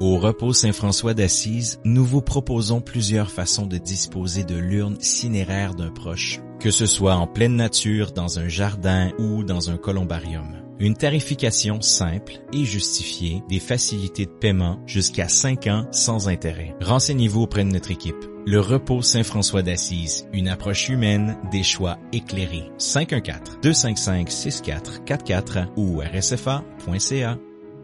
Au repos Saint-François d'Assise, nous vous proposons plusieurs façons de disposer de l'urne cinéraire d'un proche, que ce soit en pleine nature, dans un jardin ou dans un columbarium. Une tarification simple et justifiée, des facilités de paiement jusqu'à 5 ans sans intérêt. Renseignez-vous auprès de notre équipe. Le repos Saint-François d'Assise, une approche humaine, des choix éclairés. 514-255-6444 ou rsfa.ca.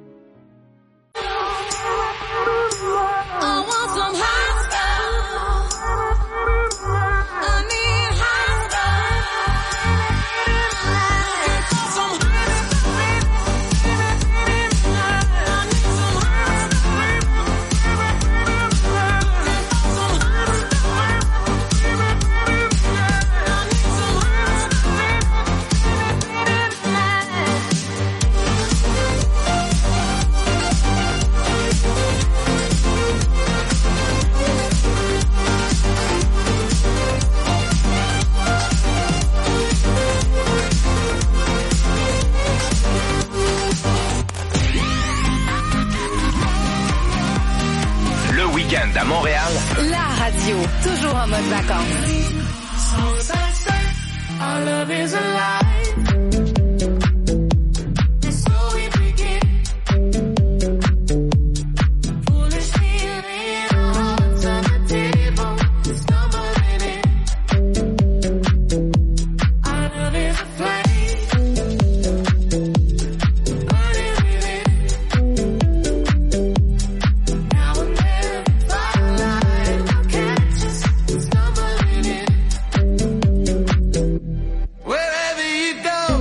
À Montréal, la radio, toujours en mode vacances. Our love is alive. Wherever you go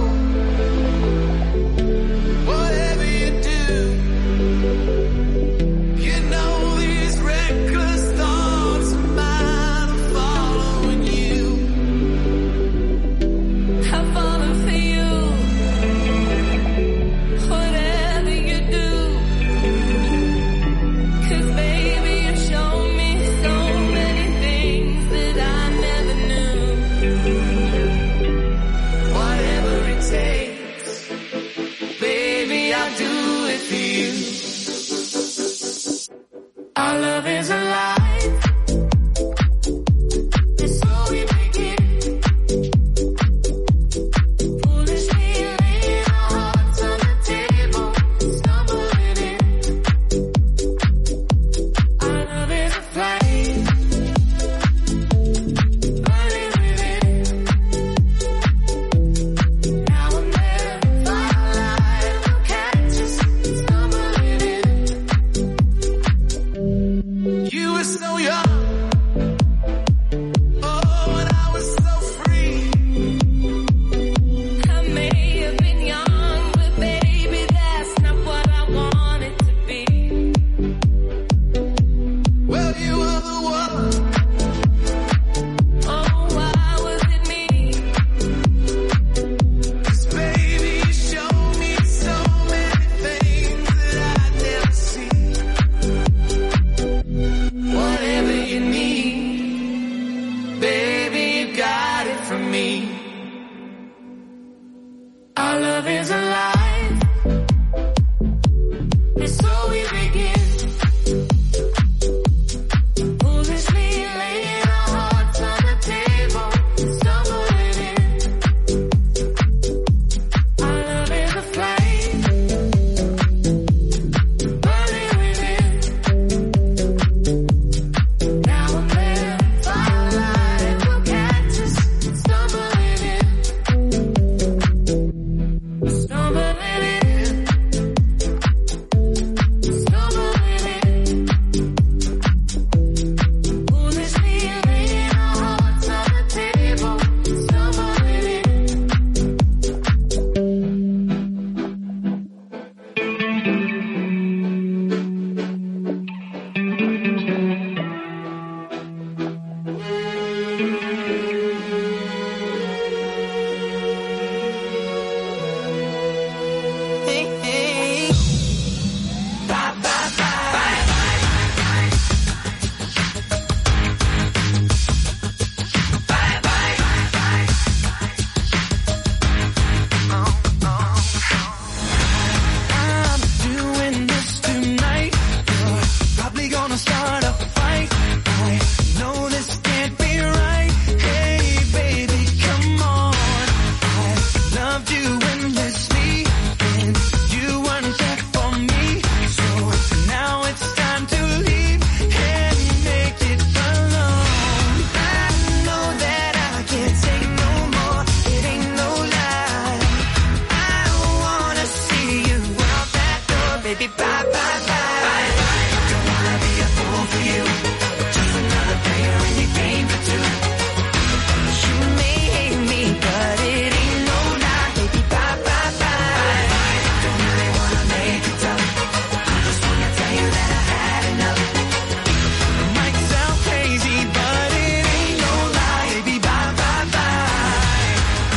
bye, bye. Don't wanna be a fool for you, just another player in your game for two. You may hate me, but it ain't no lie, baby, bye, bye, bye. Don't really wanna make it tough, I just wanna tell you that I had enough. It might sound crazy, but it ain't no lie, baby, bye, bye, bye.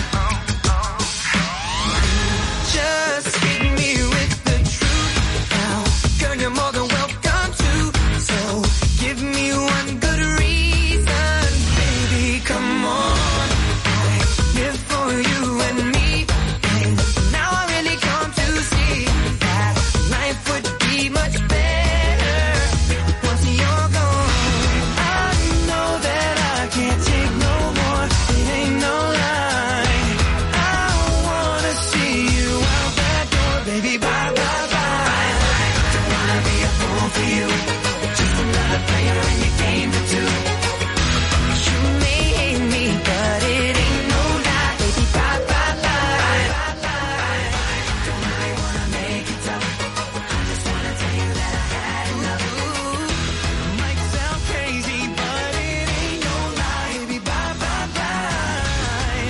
Just hit me with the truth now, girl, you're more than welcome to. So give me one good reason, baby, come on. I live for you and me, and now I really come to see that life would be much better once you're gone. I know that I can't take no more, it ain't no lie. I wanna see you out that door, baby, bye, bye, bye. Don't wanna be a fool for you, just another player in your game for two. You may hate me, but it ain't no lie, baby, bye, bye, bye. Don't really wanna make it tough, I just wanna tell you that I had enough. It might sound crazy, but it ain't no lie, baby, bye, bye, bye.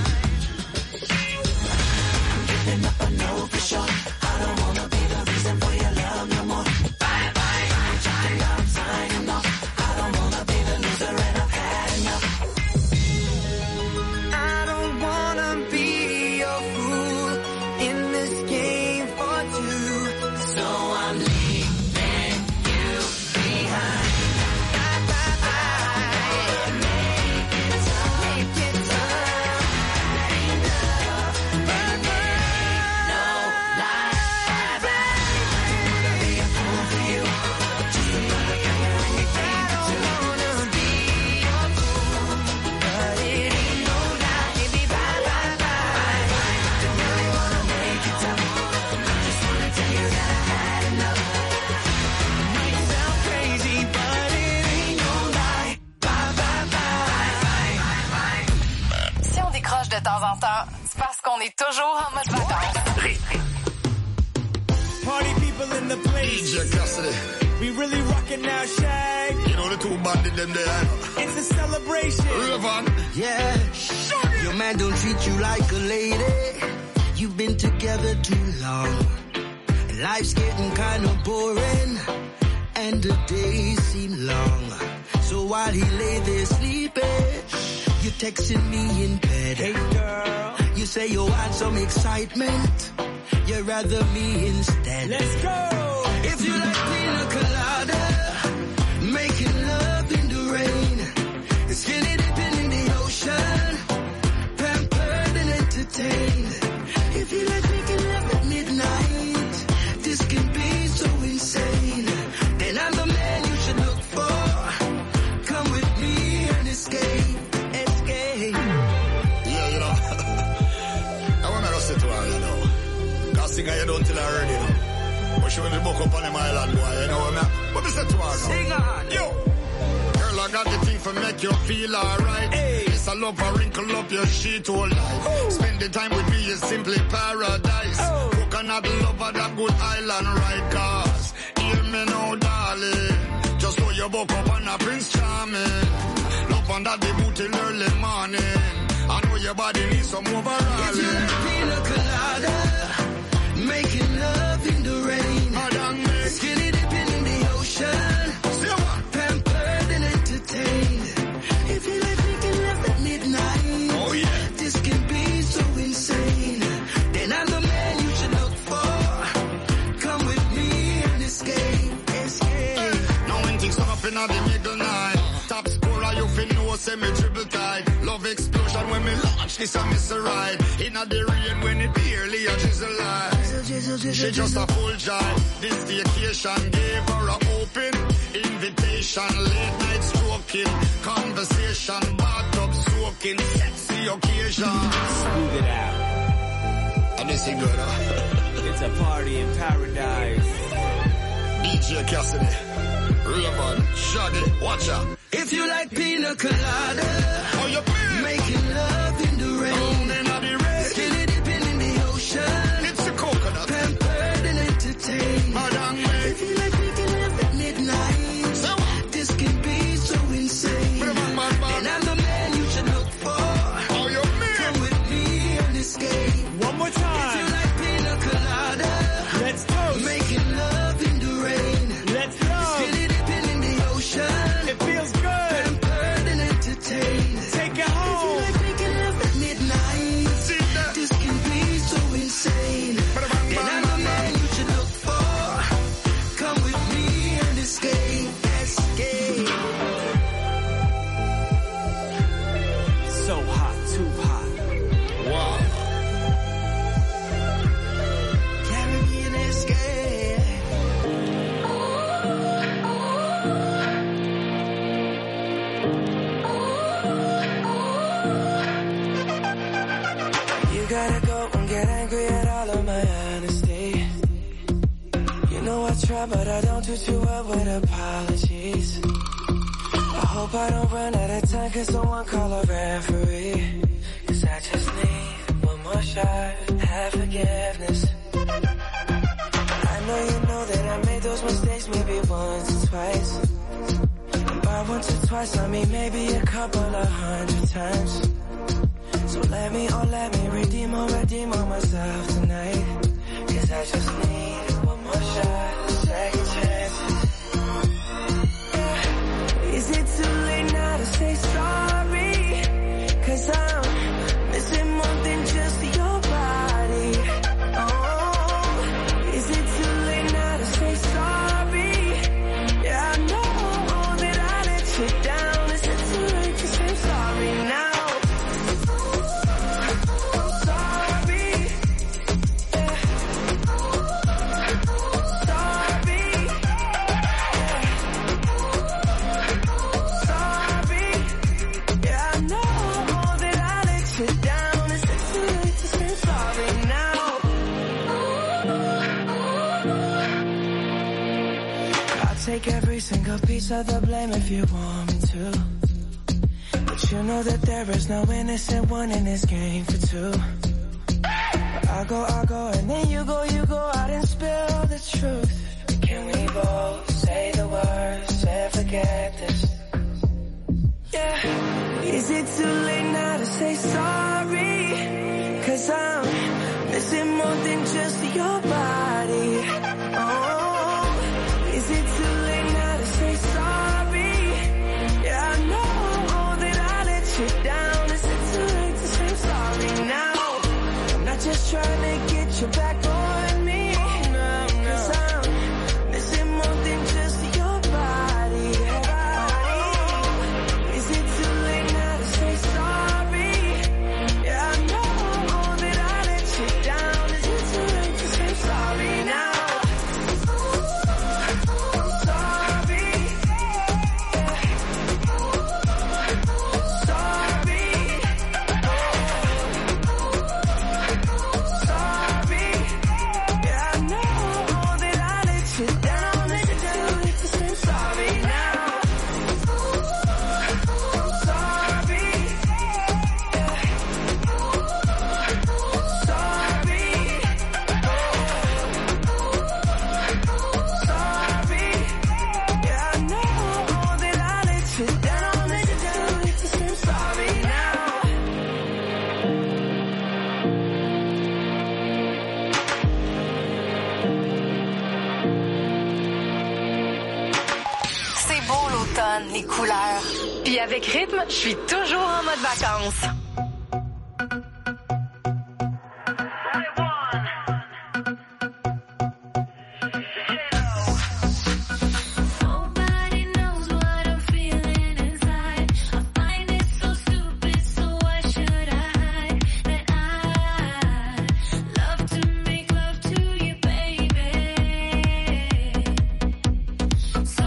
I'm giving up, I know for sure. I don't wanna be the reason for your love no more. Bye, bye, I'm trying, I'm signing off. I don't wanna be the loser and I've had enough. I don't wanna be your fool in this game for two. So I'm leaving you behind. Bye, bye, bye. Make it tough, make it tough. Bye, bye. No lie, bye. Don't wanna be a fool for you, just another player in your game for two. I don't wanna be your fool, but it ain't no lie, baby, bye, bye, bye. Don't really wanna make it tough, I just wanna tell you that I had enough. It might sound crazy, but it ain't no lie, bye, bye, bye. Si on décroche de temps en temps, c'est parce qu'on est toujours en mode vacances. Party people in the place. DJ Cassidy, We really rockin' now, Shag. you know the two bandit them there. It's a celebration. Raven, Yeah, your man don't treat you like a lady. You've been together too long. And life's getting kind of boring. And the days seem long. So while he lay there sleeping, you're texting me in bed. Hey, girl. You say you want some excitement. You'd rather me instead. Let's go. If you like pina colada, making love in the rain, skinny dipping in the ocean, pampered and entertained. If you like making love at midnight, this can be so insane. Then I'm the man you should look for. Come with me and escape, escape. yeah, you know. I wanna go sit to her, you know. Cause sing you don't tell her already, you know. But she will be book up on the island, boy, you know what I mean? But me say to her now. Sing on. Yo! Girl, I got the thing for make you feel alright. Hey. It's a love for wrinkle up your sheet all night. Spend the time with me is simply paradise. Coconut lover, that good island ride. Cause, hear me now, darling. Just know you woke up on a Prince Charming. Love under the boot till early morning. I know your body needs some If you overhauling. like pina colada, making love in the rain, Madam, me. skinny dipping in the ocean, See what? pampered and entertained. If you like making love at midnight, Oh, yeah. this can be so insane. Then I'm the man you should look for. Come with me and escape, escape. Now when things come up in the middle night, top scorer you feel no semi triple tight. Love explosion when me launch this a miss a ride. Inna the rain when it barely a drizzle light. She just a full jive. This vacation gave her a open invitation. Late night stroking, conversation, bathtub soaking, sexy occasion. Smooth it out. And this is good, huh? It's a party in paradise. DJ Cassidy, Raven, Shaggy, watch out. If you like pina colada, Oh, you feel? making love in the rain, Down inna the rain. skinny dipping in the ocean, It's a coconut. pampered and entertained. Madam, me. try, but I don't do too well with apologies. I hope I don't run out of time, cause someone call a referee. Cause I just need one more shot, have forgiveness. I know you know that I made those mistakes maybe once or twice. By once or twice, I mean maybe a couple of 100 times. So let me redeem on myself tonight. Cause I just need one more shot, second chances. Is it too late now to say sorry? Cause I'm missing more than just your body. Oh, is it too late now to say sorry? Yeah, I know that I let you down. Is it too late to say sorry now? Take every single piece of the blame if you want me to. But you know that there is no innocent one in this game for two. But I go, and then you go out and spill the truth. Can we both say the words and forget this? Yeah. Is it too late now to say sorry? Cause I'm missing more than just your body. Oh. Is it too late now to say sorry? Yeah, I know that I let you down. Is it too late to say sorry now? I'm not just trying to get you back on me. Cause I'm missing more than just your body. Is it too late now to say sorry? Yeah, I know that I let you down. Is it too late to say sorry now? Les couleurs. Puis avec rythme, je suis toujours en mode vacances.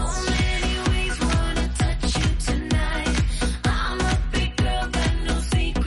Secret.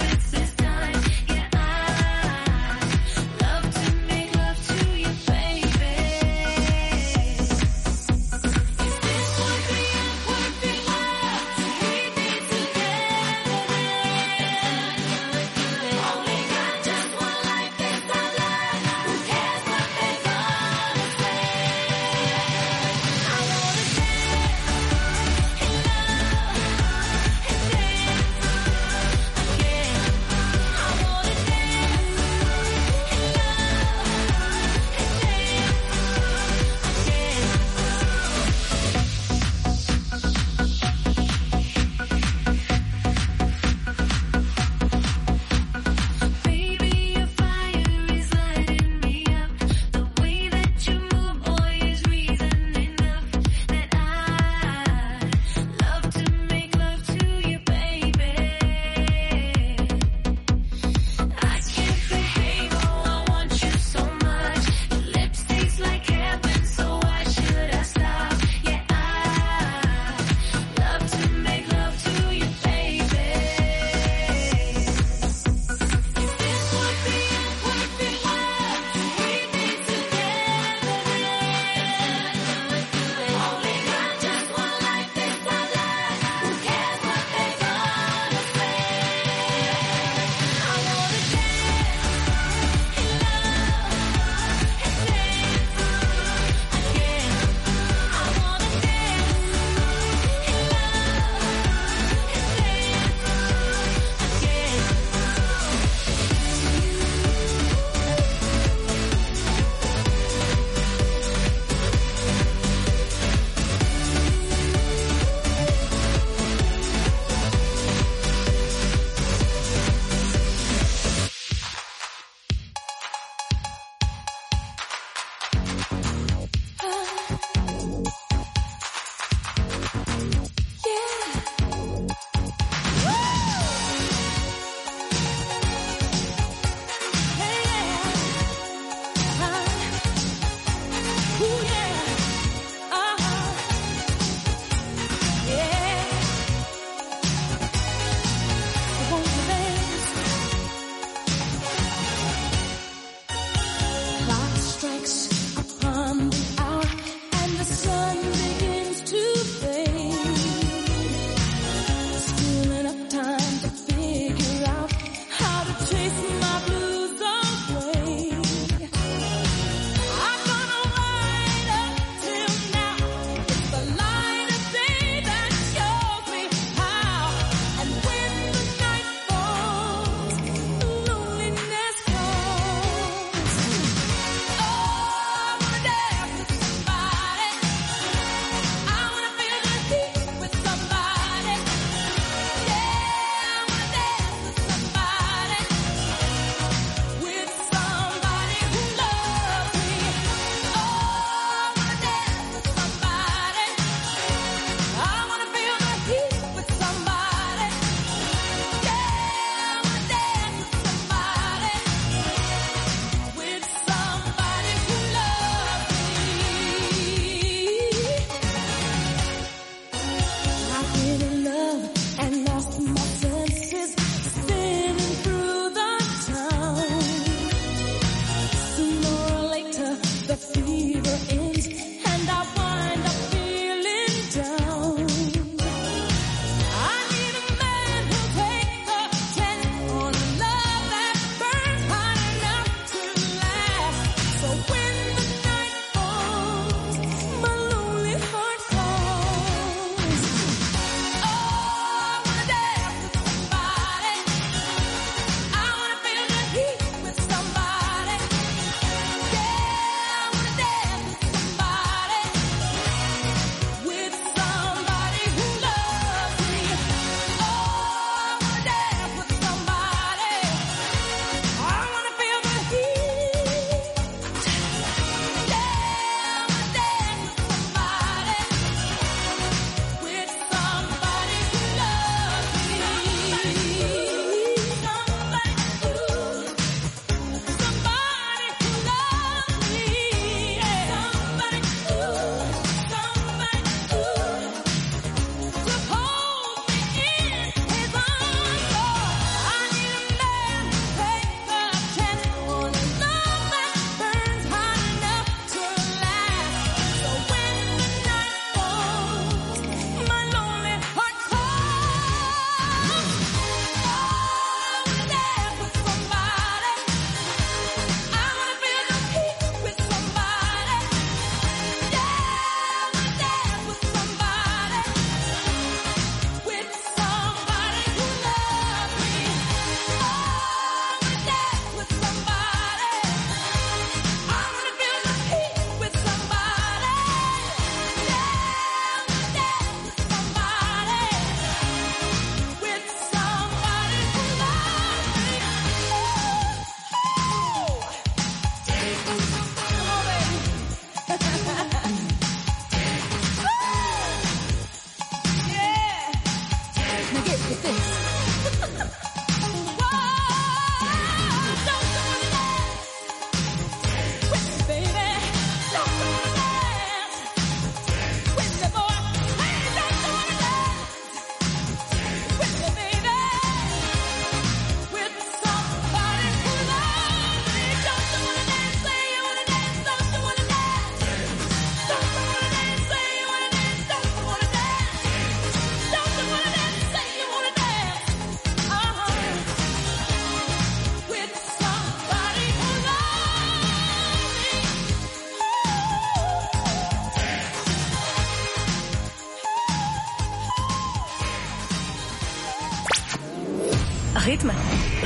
Rythme.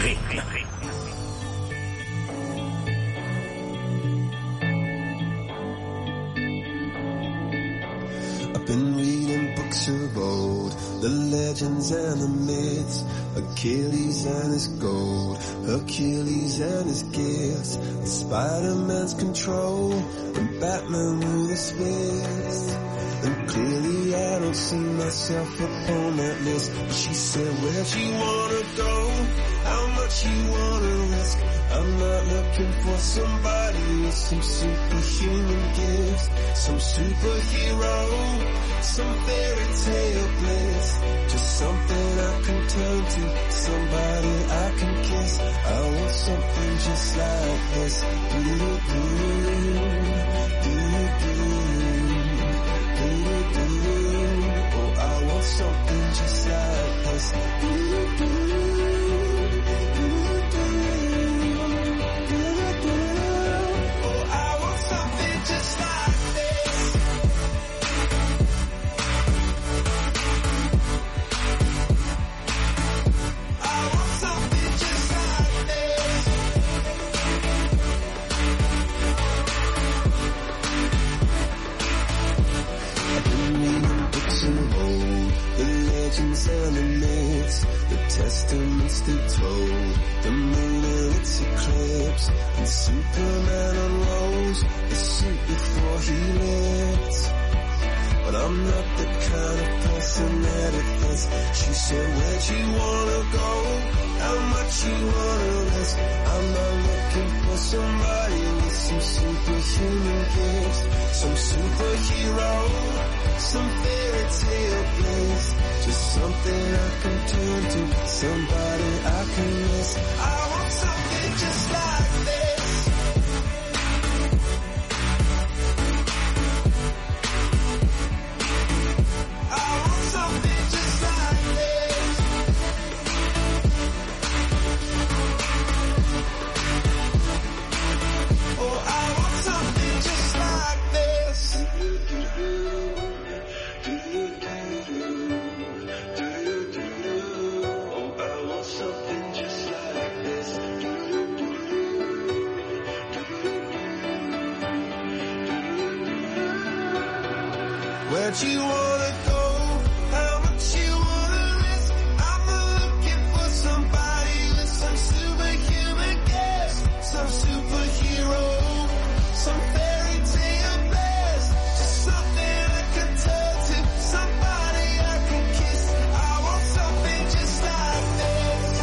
I've been reading books of old, the legends and the myths, Achilles and his gold, Hercules and his gifts, and Spider-Man's control, and Batman with his fists. And clearly I don't see myself upon that list. But she said, where'd you wanna go? How much you wanna risk? I'm not looking for somebody with some superhuman gifts, some superhero, some fairy tale bliss. Just something I can turn to, somebody I can kiss. I want something just like this. Do-do-do, do-do-do. Mr. Toad, the moon in its eclipse, and Superman unrolls the suit before he lived. But I'm not the kind of person that it fits. She said, where'd you wanna go? How much you wanna risk? I'm not looking for somebody with some superhuman gifts, some superhero, some fairy tale bliss. Just something I can turn to, somebody I can miss. I want something just like this. I want something just like this. Oh, I want something just like this. Where'd you wanna go? How much you wanna risk? I'm looking for somebody with some superhuman gifts, some superhero, some fairy tale bliss. Just something I can turn to, somebody I can kiss. I want something just like this.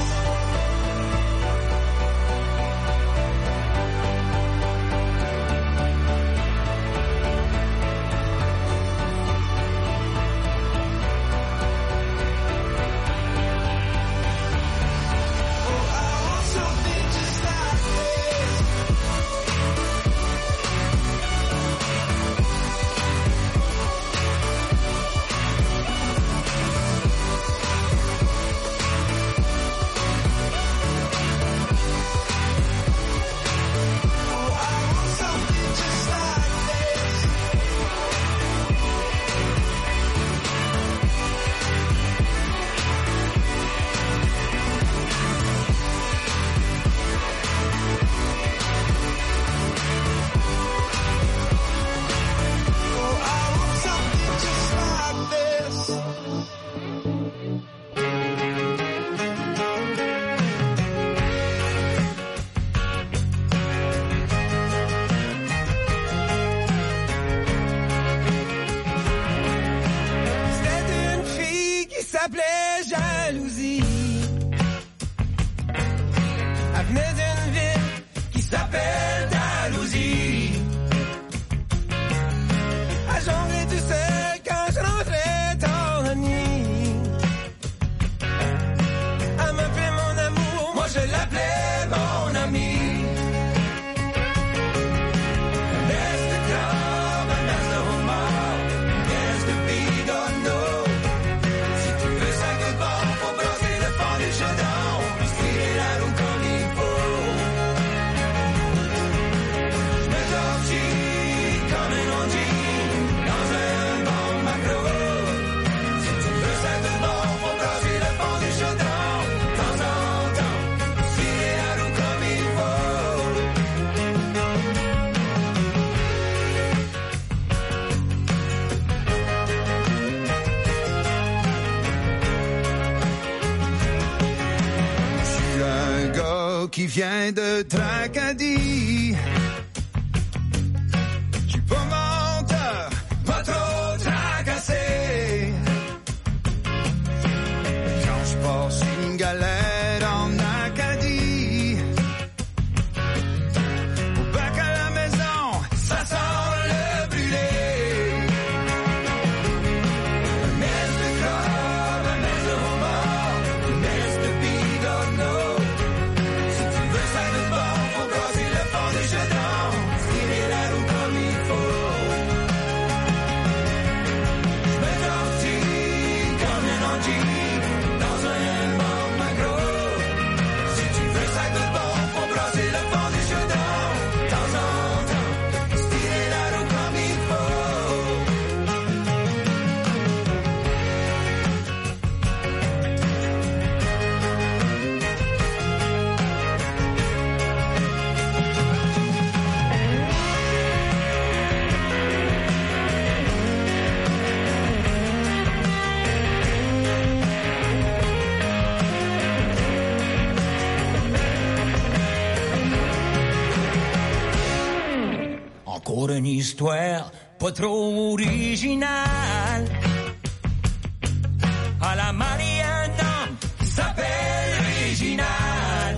Qui vient de Tracadie. Je suis pas menteur, pas trop tracassé. Quand je passe une galère en Acadie, au bac à la maison, ça sent le brûlé. Un mess de crabe, un mess de homard, un mess de bidonneau. Faut brasser le fond du chaudron. histoire pas trop originale. À la mariée, un homme qui s'appelle Réginal.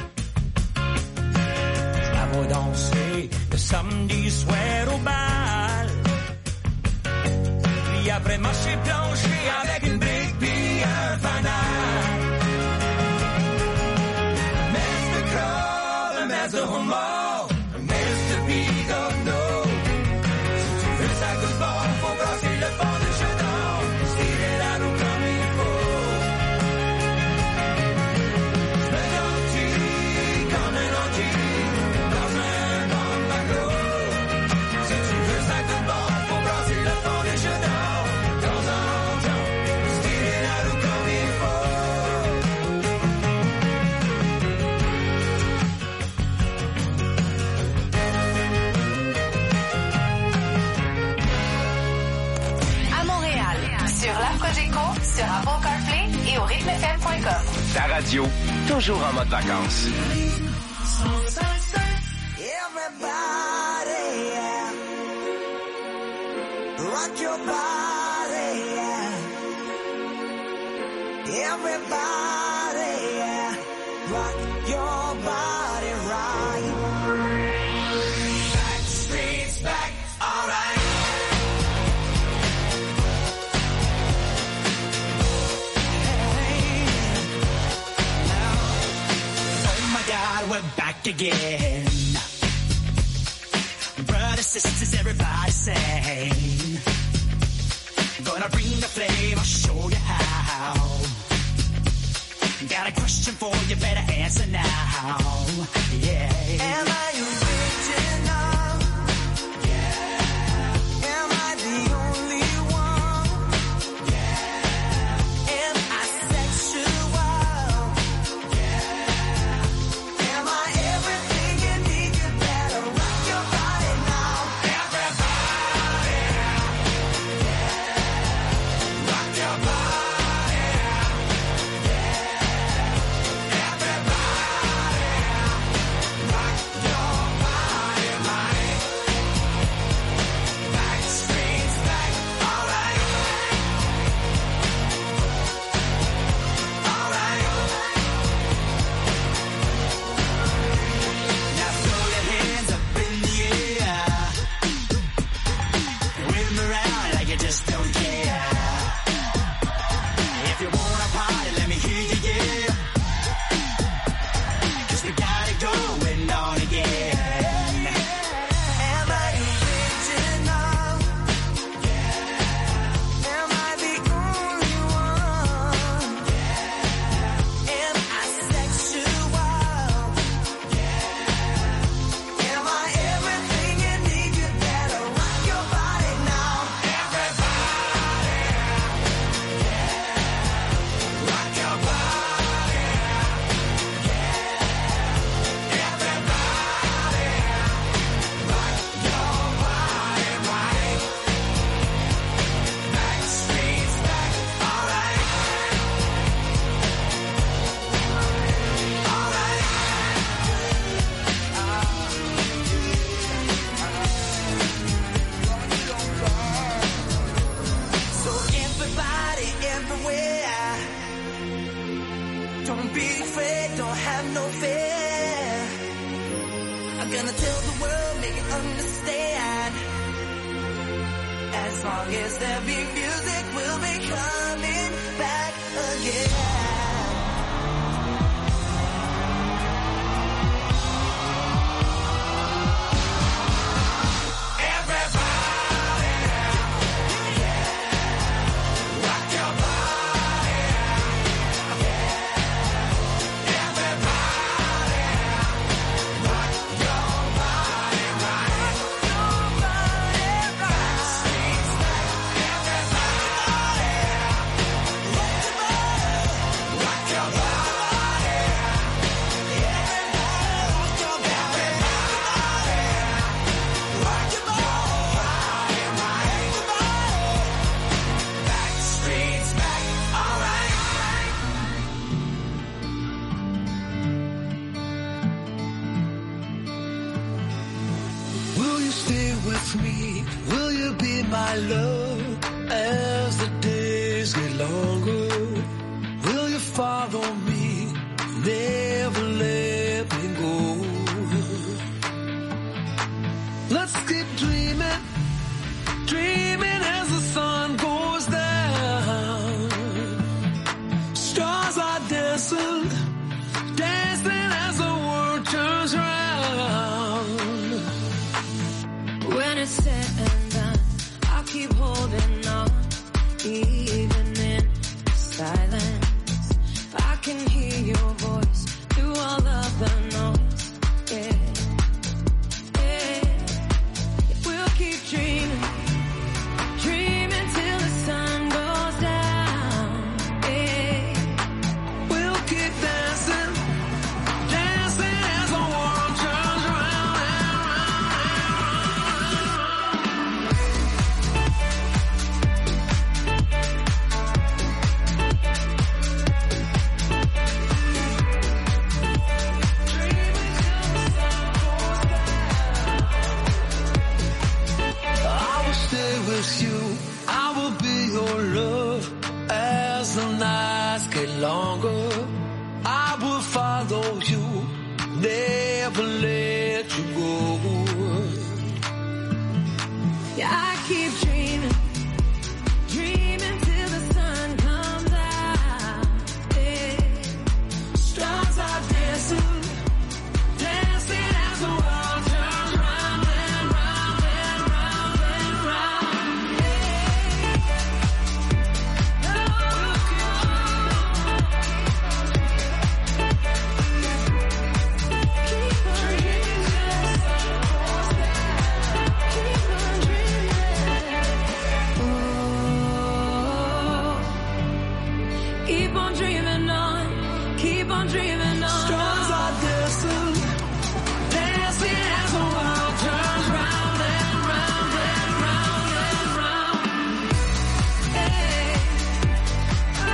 Je la vois danser le samedi soir au bal. Puis après marcher plancher avec une brique puis un fanal. Mr. Crow, Mr. Homo, Mr. Bigorneau. Si tu veux ça que bon, faut brasser le fond du chaudron. Tirer la roue comme il faut. Je me gentil comme un entier dans un bon bateau. Si tu veux ça que bon, faut brasser le fond du chaudron. De temps en temps, tirer la roue comme il faut. À Montréal, sur la Cogeco, sur Apple CarPlay et au rythmefm.com. Ta radio, toujours en mode vacances. Everybody, yeah. Rock your body, yeah. Everybody, yeah. Rock your body right. Back streets back, alright. Oh my God, we're back again. Brothers, sisters, everybody sing. Gonna bring the flame, I'll show you how. Got a question for you, better answer now. Yeah. Am I original? Yeah. Am I the only one? Yeah. Am I sexual? Yeah. Am I everything you need? You better rock your body now. Everybody, yeah. Rock your body, yeah. Everybody, rock your body right. Back streets back, alright. Alright. Now throw your hands up in the air. Wave them around like you just don't care. If you wanna party, let me hear you, yeah. 'Cause we got it going on again. Am I original? Yeah. Am I the only one? Yeah. Am I sexual? Yeah. Am I everything you need? You better rock your body now. Everybody, yeah. Rock your body, yeah. Everybody, rock your body right. Back streets back, alright. Alright. So everybody everywhere, don't be afraid, don't have no fear. I'm gonna tell the world, make it understand. As long as there be music, we'll be coming back again. Everybody, yeah. Rock your body, yeah. Everybody, rock your body right. Rock your body right. Streets back, everybody, my love, as the days get longer, will you follow me, never let me go? Let's keep dreaming, dreaming as the sun goes down. Stars are dancing, dancing as the world turns round. When it's said and done, I'll keep holding on, even in silence. I can hear your voice through all of the noise. Yeah, yeah. We'll keep dreaming, dreaming till the sun goes down. Yeah, we'll keep dancing, dancing as the world turns round and with you, I will be your love as the nights get longer. I will follow you, never let you go. yeah, I keep dreaming, dreaming till the sun comes out. Yeah. Stars are dancing, dancing as the world turns round and round and round and round. Keep on dreaming on, keep on dreaming on. Stars are dancing, dancing as the world turns round and round and round and round. Hey. Oh.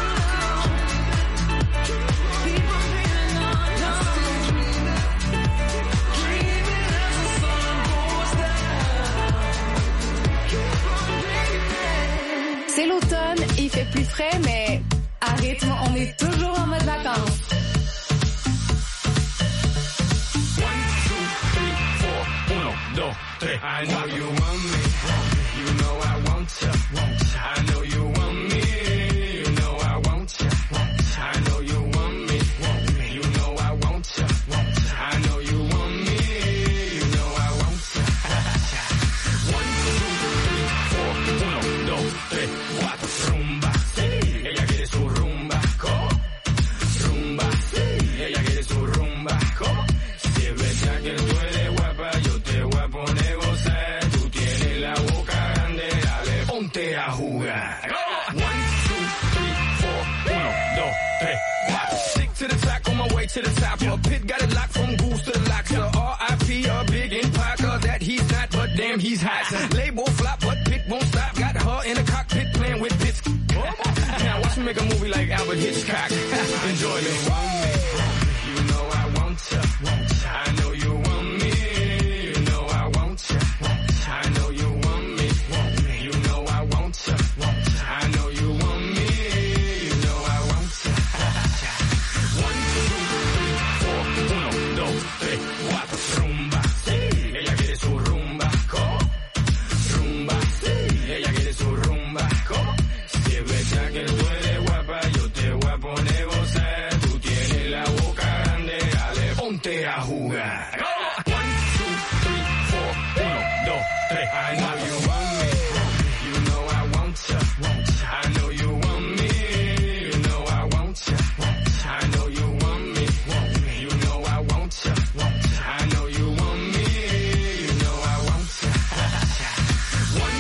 Keep on dreaming on, Dreaming as the sun goes down. C'est l'automne, il fait plus frais, mais à rythme, on est toujours en mode vacances. 1, 2, 3. I know you want me. You know I want you. I know you want me. You know I want you. I know you want me. You know I want you. I know you want me. You know I want you. 1, 2, 3, 4. Rumba. Ella quiere su rumba. Rumba. Ella quiere su rumba. Si es verdad que tú eres guapa, yo te voy a poner gozar. Tú tienes la boca grande, dale, ponte a jugar. 1, 2, 3, 4. 1, 2, 3, 4. Stick to the track on my way to the top. A pit got it locked from goose to the locks. The R.I.P. a big empire, cause that he's not, but damn he's hot. Label flop, but pit won't stop. Got her in the cockpit playing with bits. Now watch me make a movie like Albert Hitchcock. Enjoy me. You know I want you. I know you want me. You know I want you. I know you want me. You know I want you. I know you want me. You know I want you. 1, 2, 3, 4. Rumba. Ella quiere su rumba. Rumba. Ella quiere su rumba. Si es verdad que tú eres guapa, yo te voy a poner gozar. Tú tienes la boca grande, dale, ponte a jugar. 1, 2, 3, 4. 1, 2, 3. I know you want me. You know I want you. I know you want me. You know I want you. I know you want me. You know I want you. I know you want me. You know I want you. 1,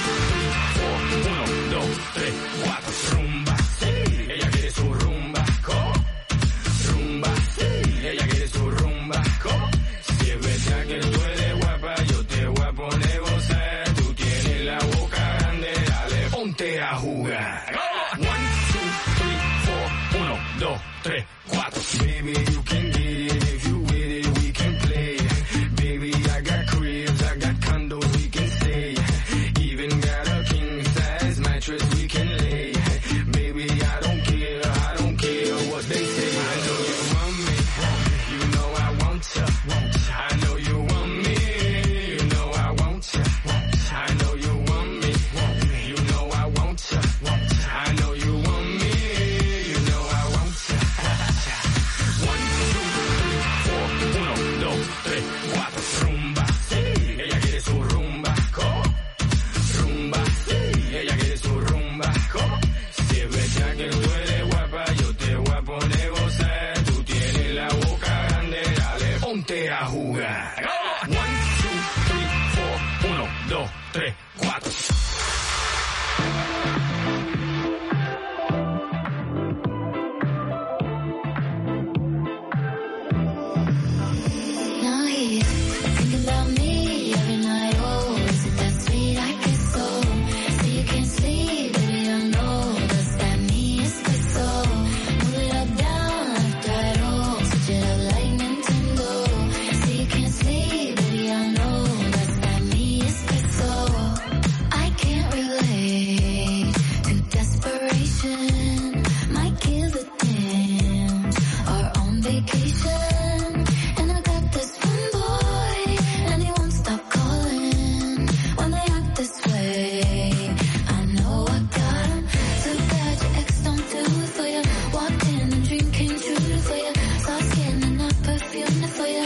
2, 3, 4. Rumba. Ella quiere su rumba. Rumba. Ella quiere su rumba. Si es verdad que tú eres guapa, yo te voy a poner gozar. Tú tienes la boca grande, dale, ponte a jugar. 1, 2, 3, 4. 1, 2, 3, 4. Baby, you can get it if you with it, we can play. Baby, I got cribs, I got condos, we can stay. Even got a jugar. 1, 2, 3, 4. 1, 2, 3, 4. Now he's thinking about me every night. Oh, is it that sweet? I guess so. So you can't sleep, baby, I know. Does that mean it's good so? Move it up, down, left, right, oh. Switch it up like Nintendo. So you can't sleep, baby, I know. Does that mean it's good so? I can't relate to desperation. Might give a damn. Or on vacation. And I got this one boy, and he won't stop calling when they act this way. I know I got him. Too bad your ex don't do it for you. Walked in and dream came true for you. Soft skin and not perfume for you.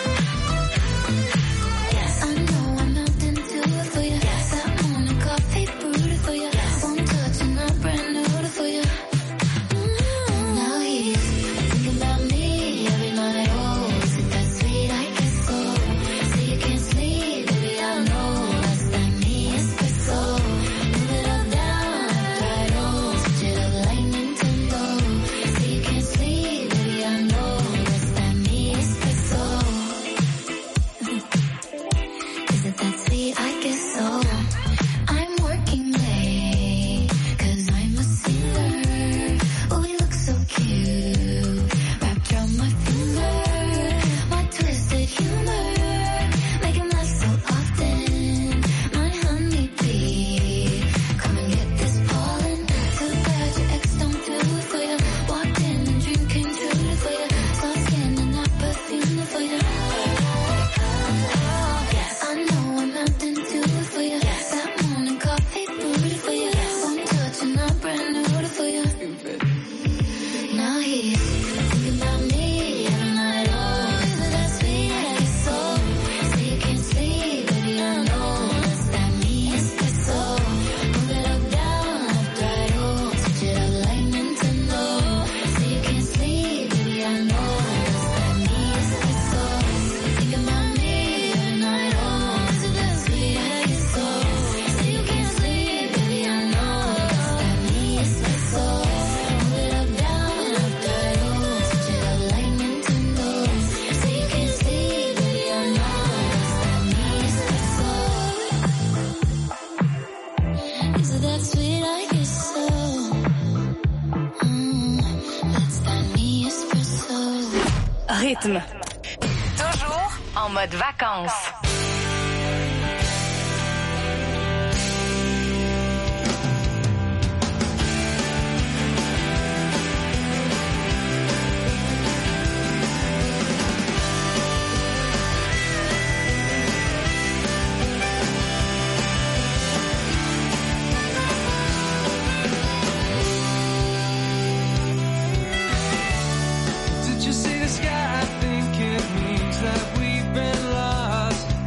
I know I'm melting to it for you. That morning coffee brewed for you. One touch and I'm brand new for you. Now he's thinking about me every night. Oh, is it that sweet? I guess so. So you can't sleep, baby, I know. Does that mean it's good so? Move it up, down, left, right, oh. Switch it up like Nintendo. So you can't sleep, baby, I know. Does that mean it's good so? Is it that sweet? I guess so. I'm working late, 'cause I'm a singer. Oh, we look so cute, wrapped around my finger. My twisted humor, make him laugh so often. My honeybee, come and get this pollen. Too bad your ex don't do it for you. Walked in and dream came true for you. Soft skin and not perfume for you. I know I'm melting to it for you. That morning coffee brewed for you. One touch and I'm brand new for you. Now he's thinking about me every night. Oh, is it that sweet? I guess so. So you can't sleep, baby, I know. Does that mean it's good so? Move it up, down, left, right, oh. Switch it up like Nintendo. So you can't sleep, baby, I know. Does that mean it's good so? Thinking about me every night. Oh, is it that sweet? I guess so. So you can't sleep, baby, I know. Does that mean it's good so? Move it up, down, left, right, oh. Switch it up like Nintendo. So you can't sleep, baby, I know. Does that mean it's good so? Is it that sweet? I guess so. That's that me espresso. Rythme. Toujours en mode vacances. Did you see the sky? I think it means that we've been lost.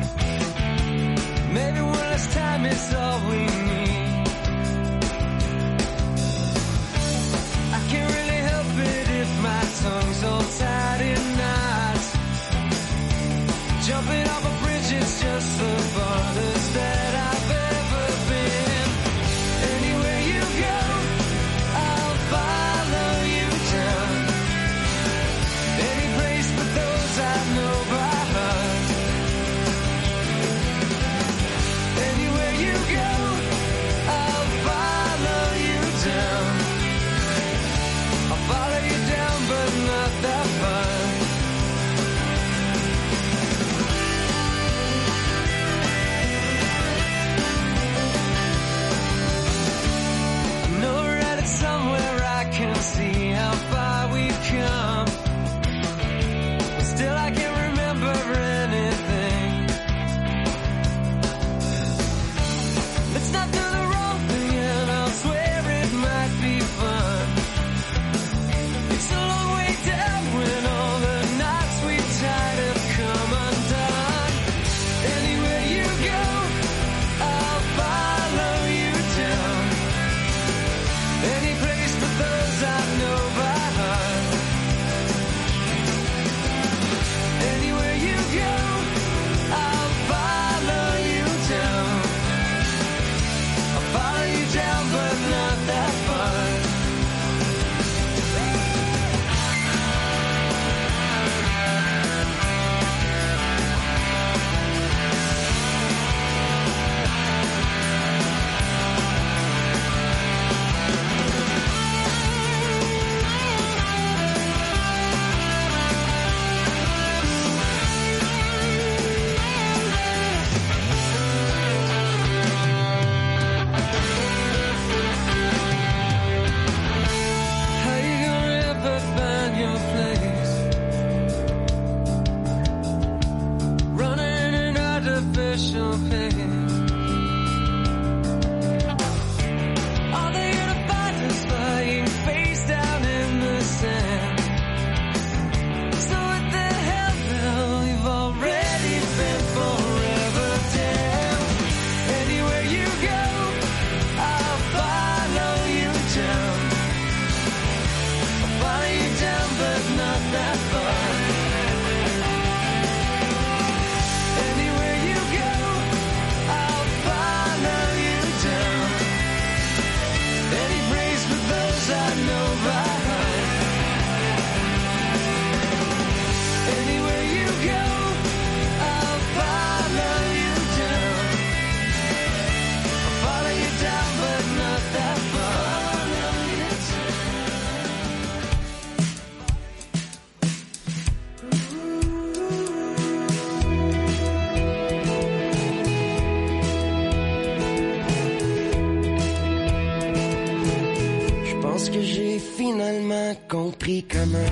pense que j'ai finalement compris comment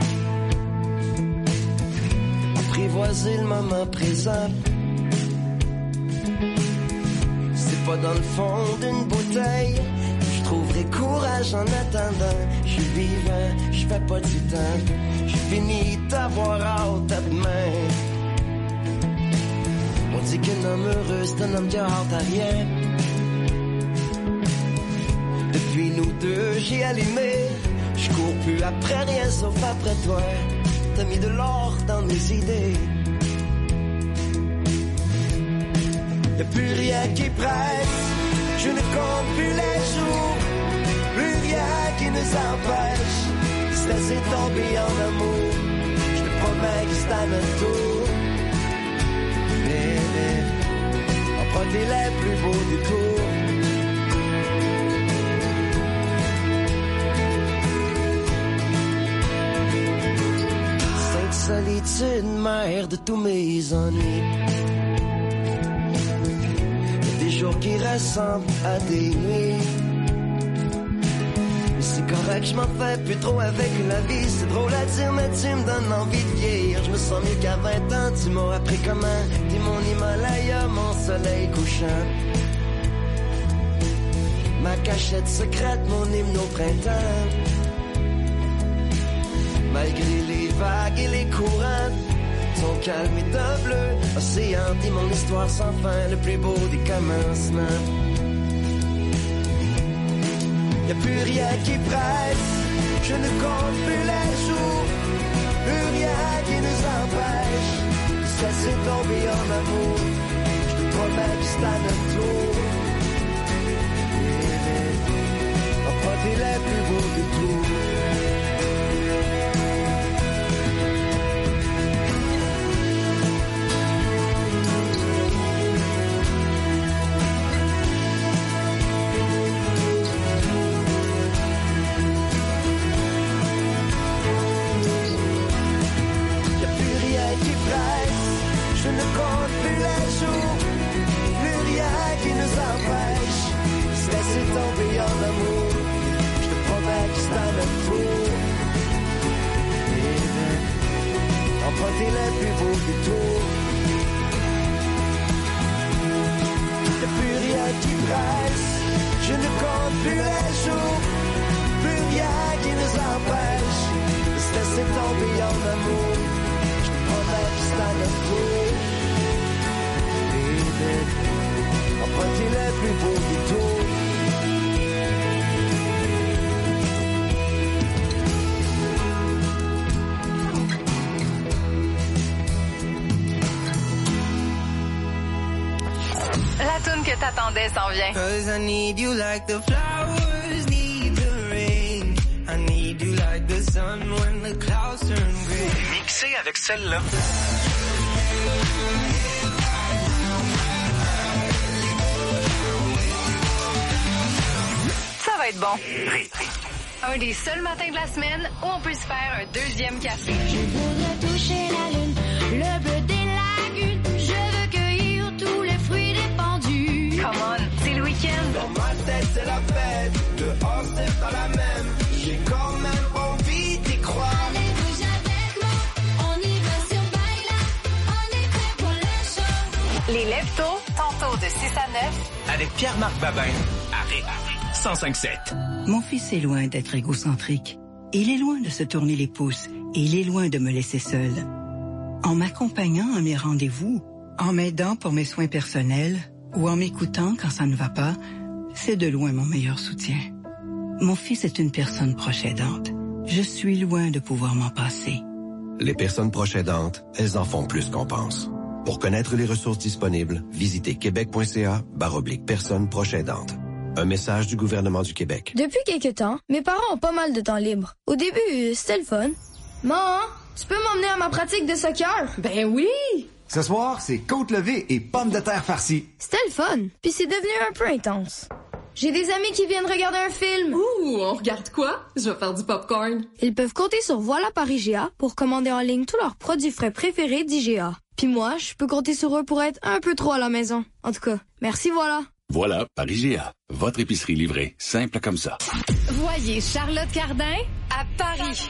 apprivoiser le moment présent. C'est pas dans le fond d'une bouteille je trouverai courage en attendant. Je suis vivant, je fais pas du temps. J'ai fini d'avoir hâte à demain. On dit qu'un homme heureux c'est un homme qui a hâte à rien. Depuis nous deux j'ai allumé. Je cours plus après rien sauf après toi. T'as mis de l'or dans mes idées. Y'a plus rien qui presse. Je ne compte plus les jours. Plus rien qui nous empêche de se laisser tomber en amour. Je te promets que c'est à notre tour. Bébé, emprunter les plus beaux détours. Sainte solitude, mère de tous mes ennuis. Des jours qui ressemblent à des nuits. Mais c'est correct, je m'en fais plus trop avec la vie. C'est drôle à dire, mais tu me donnes envie de vieillir. Je me sens mieux qu'à 20 ans, tu m'as appris comment. T'es mon Himalaya, mon soleil couchant. Ma cachette secrète, mon hymne au printemps. Malgré les vagues et les courants, ton calme est un bleu océan, dit mon histoire sans fin, le plus beau des commencements. Y'a plus rien qui presse, je ne compte plus les jours, plus rien qui nous empêche de se laisser tomber en amour. Je te promets que c'est à notre tour. Emprunter les plus beaux détours. Je ne compte plus les jours, plus rien qui nous empêche de se laisser tomber en amour. Je te promets que c'est à notre tour. Emprunter les plus beaux détours. Y'a plus rien qui presse, je ne compte plus les jours, plus rien qui nous empêche de se laisser tomber en amour. Je te promets que c'est à notre tour. Emprunter les plus beaux détours. La toune que t'attendais s'en vient. 'Cause I need you like the flowers need the rain. I need you like the sun when the clouds turn gray. Mixé avec celle-là. Ça va être bon. Un des seuls matins de la semaine où on peut se faire un deuxième café. Je voudrais toucher la lune, le bleu des lagunes. Je veux cueillir tous les fruits répandus. Come on, c'est le week-end. Dans ma tête, c'est la fête. Dehors, c'est pas la même. J'ai quand même envie d'y croire. Allez, bouge avec moi. On y va sur Baila. On est prêt pour le show. Les Lève-Tôt, tantôt de 6 à 9. Avec Pierre-Marc Babin. Arrête. 105.7. Mon fils est loin d'être égocentrique. Il est loin de se tourner les pouces et il est loin de me laisser seule. En m'accompagnant à mes rendez-vous, en m'aidant pour mes soins personnels ou en m'écoutant quand ça ne va pas, c'est de loin mon meilleur soutien. Mon fils est une personne proche aidante. Je suis loin de pouvoir m'en passer. Les personnes proches aidantes, elles en font plus qu'on pense. Pour connaître les ressources disponibles, visitez québec.ca/personnes proches aidantes. Un message du gouvernement du Québec. Depuis quelques temps, mes parents ont pas mal de temps libre. Au début, c'était le fun. Maman, tu peux m'emmener à ma pratique de soccer? Ben oui! Ce soir, c'est côte levée et pommes de terre farcies. C'était le fun, puis c'est devenu un peu intense. J'ai des amis qui viennent regarder un film. Ouh, on regarde quoi? Je vais faire du popcorn. Ils peuvent compter sur Voilà par IGA pour commander en ligne tous leurs produits frais préférés d'IGA. Puis moi, je peux compter sur eux pour être un peu trop à la maison. En tout cas, merci Voilà. Voilà, par IGA. Votre épicerie livrée, simple comme ça. Voyez Charlotte Cardin à Paris.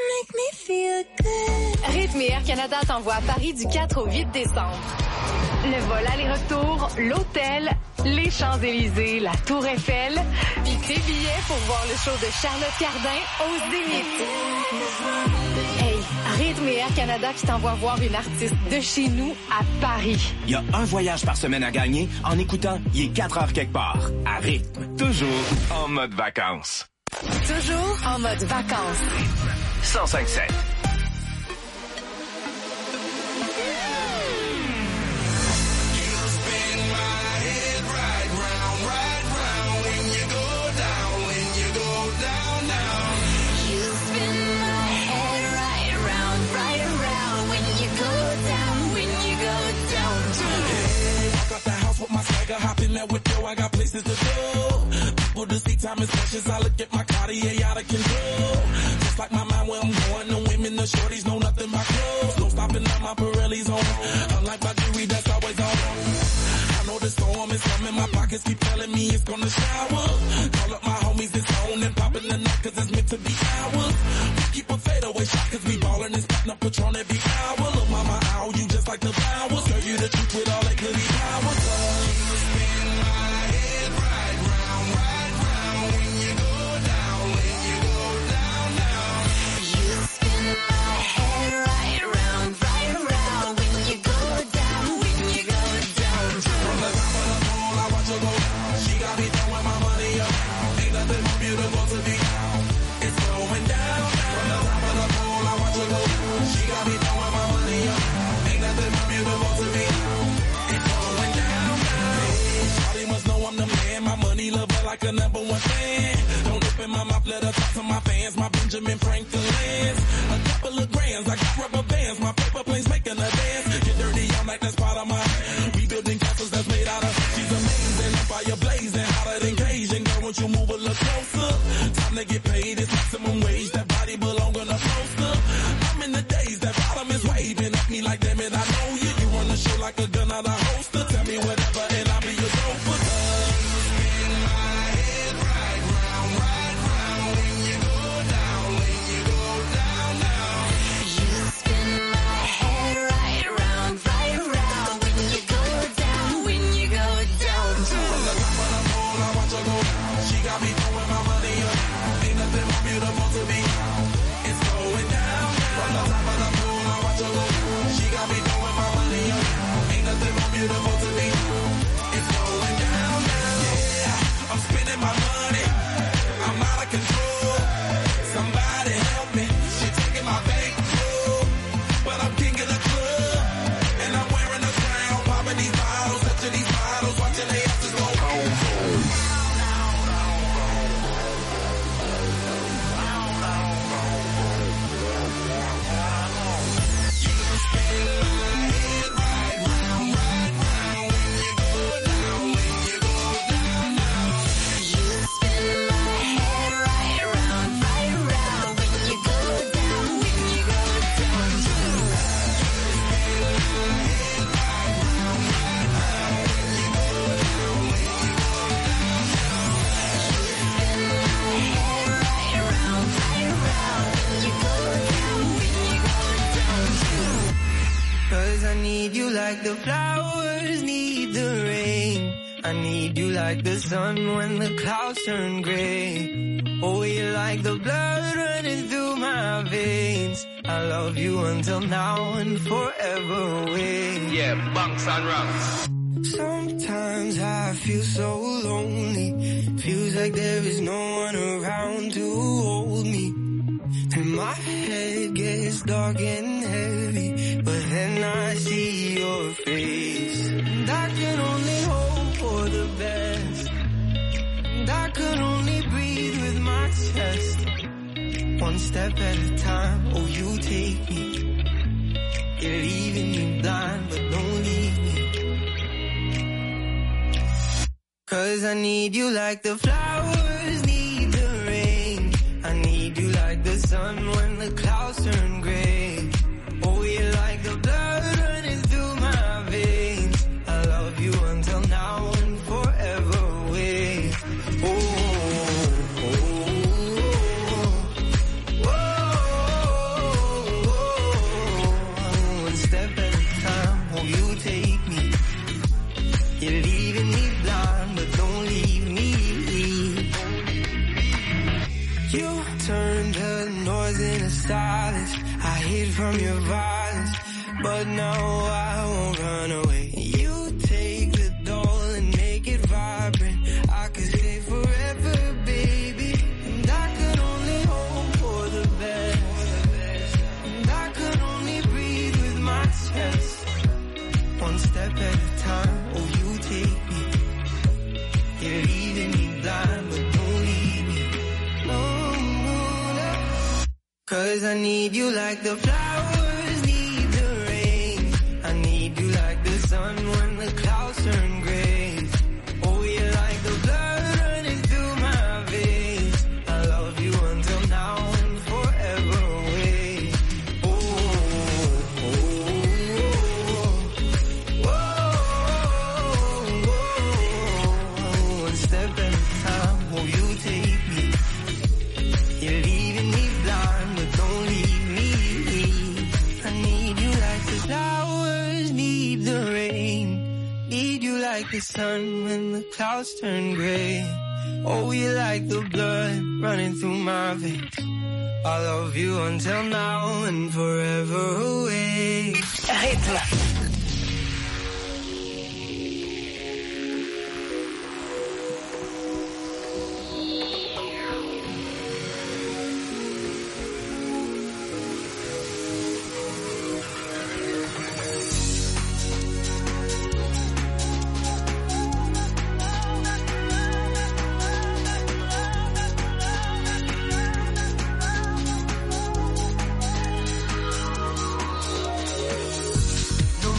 Rythme et Air Canada t'envoie à Paris du 4 au 8 décembre. Le vol aller-retour, l'hôtel, les Champs-Élysées, la Tour Eiffel, puis tes billets pour voir le show de Charlotte Cardin au Zénith. Hey, Rythme et Air Canada qui t'envoie voir une artiste de chez nous à Paris. Il y a un voyage par semaine à gagner en écoutant Il est 4 heures quelque part. À rythme, toujours en mode vacances. Toujours en mode vacances. 105.7. Hop in there with Joe, I got places to go. People to see, time is precious. I look at my Cartier out of control. Just like my mind where I'm going. The women, the shorties know nothing but clothes. No stopping at my Pirelli's on. Unlike my jewelry, that's always on. I know the storm is coming. My pockets keep telling me it's gonna shower. Call up my homies, it's on and popping the night cause it's meant to be ours. We keep a fadeaway shot cause we ballin' and spittin' up Patron every hour. Look mama, ow, you just like the flowers. Girl, you the truth with all that goody powers. Like a number one fan. Don't open my mouth, let her talk to my fans. My Benjamin Franklin's. A couple of grands, I got rubber bands. My paper planes making a dance. Get dirty, I'm like that's part of my rebuilding castles that's made out of. She's amazing, fire blazing, hotter than Cajun. Girl, won't you move a little closer? Time to get paid, it's maximum wage. That body belong on a poster. I'm in the days, that bottom is waving at me like damn it, I know you. You run the show like a gun out of holster. Tell me whatever and I'll be your chauffeur. like the flowers need the rain. I need you like the sun when the clouds turn gray. Oh, you're like the blood running through my veins. I love you until now and forever away. Yeah, bunks and rocks. Sometimes I feel so lonely. Feels like there is no one around to hold me. And my head gets dark and heavy, but then I see your face. And I can only hope for the best. And I can only breathe with my chest. One step at a time, oh you take me. You're leaving me blind, but don't leave me. 'Cause I need you like the flowers need the rain. I need you like the sun when the clouds turn gray. Oh, you're like the blood running through my veins. I love you until now and forever hid from your violence, but now I won't run away. You take the doll and make it vibrant. I could stay forever, baby, and I could only hope for the best. And I could only breathe with my chest. One step at a time, oh you take me. You're leaving me blind, but don't leave me. No, no. 'Cause I need you like the flowers need the rain. I need you like the sun when the clouds turn gray. Oh, you're like the blood running through my veins. I love you until now and forever away. Oh, oh, oh, oh, oh. One step at a time, oh, you take me. You're leaving me blind, but don't leave me. I need you like the flowers need the rain. Need you like the sun when the clouds turn gray. Oh, you're like the blood running through my veins. I love you until now and forever away. Rythme. No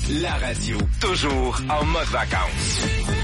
La radio, toujours en mode vacances.